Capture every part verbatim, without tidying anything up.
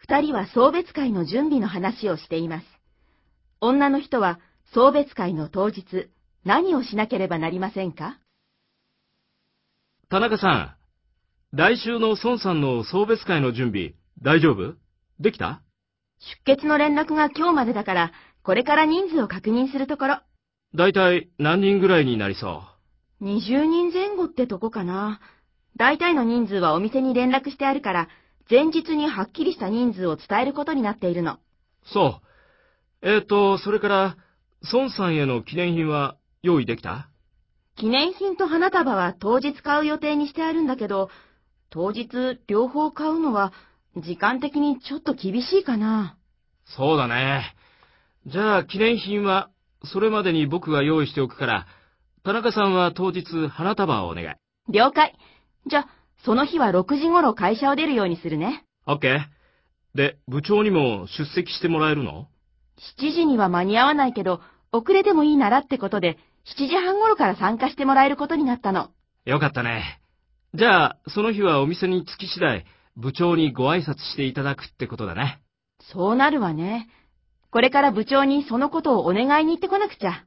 二人は送別会の準備の話をしています。女の人は送別会の当日、何をしなければなりませんか？ 田中さん、来週の孫さんの送別会の準備、大丈夫？できた？ 出欠の連絡が今日までだから、これから人数を確認するところ。 だいたい何人ぐらいになりそう？ にじゅうにんぜん後ってとこかな。だいたいの人数はお店に連絡してあるから、前日にはっきりした人数を伝えることになっているの。 そう。えっと、それから、孫さんへの記念品は用意できた？ 記念品と花束は当日買う予定にしてあるんだけど、当日両方買うのは時間的にちょっと厳しいかな。 そうだね。じゃあ記念品はそれまでに僕が用意しておくから、田中さんは当日花束をお願い。 了解。じゃあ、その日はろくじ頃会社を出るようにするね。 オッケー。で、部長にも出席してもらえるの？ しちじには間に合わないけど、遅れてもいいならってことで、しちじはん頃から参加してもらえることになったの。 よかったね。じゃあ、その日はお店に着き次第、部長にご挨拶していただくってことだね。 そうなるわね。これから部長にそのことをお願いに行ってこなくちゃ。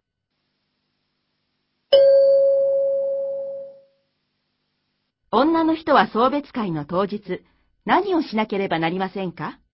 女の人は送別会の当日、何をしなければなりませんか？